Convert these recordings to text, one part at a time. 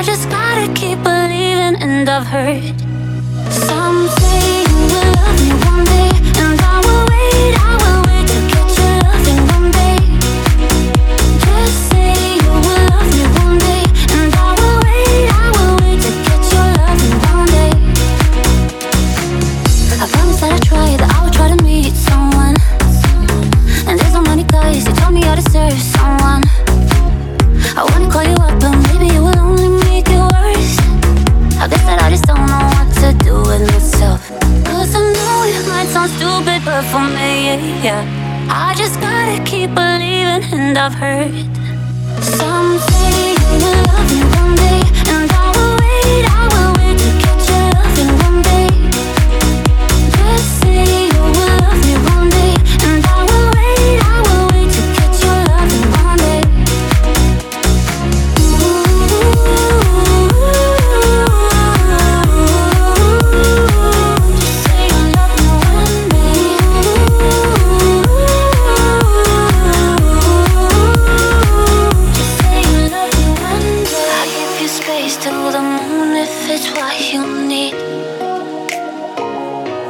I just gotta keep believing, and I've heard some say you will love me one day, and I will wait to get your loving one day. Just say you will love me one day, and I will wait to get your loving one day. I promise that I try, that I will try to meet someone. And there's so many guys who told me I deserve someone. I wanna call you up, but maybe it will only make it worse. I guess that I just don't know what to do with myself. Cause I know it might sound stupid, but for me, yeah, I just gotta keep believing, and I've heard some say you will love me one day, and I will wait to get your loving one day. Just say you will love me one day, and I will wait to get your loving one day.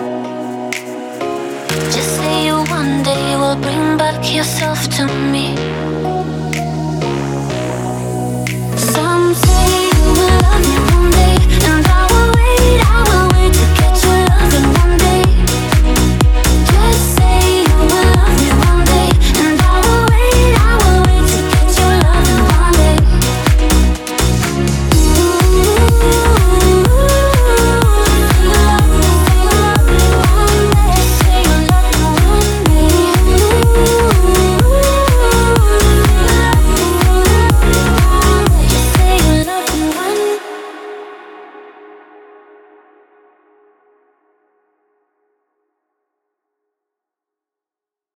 Yourself to me.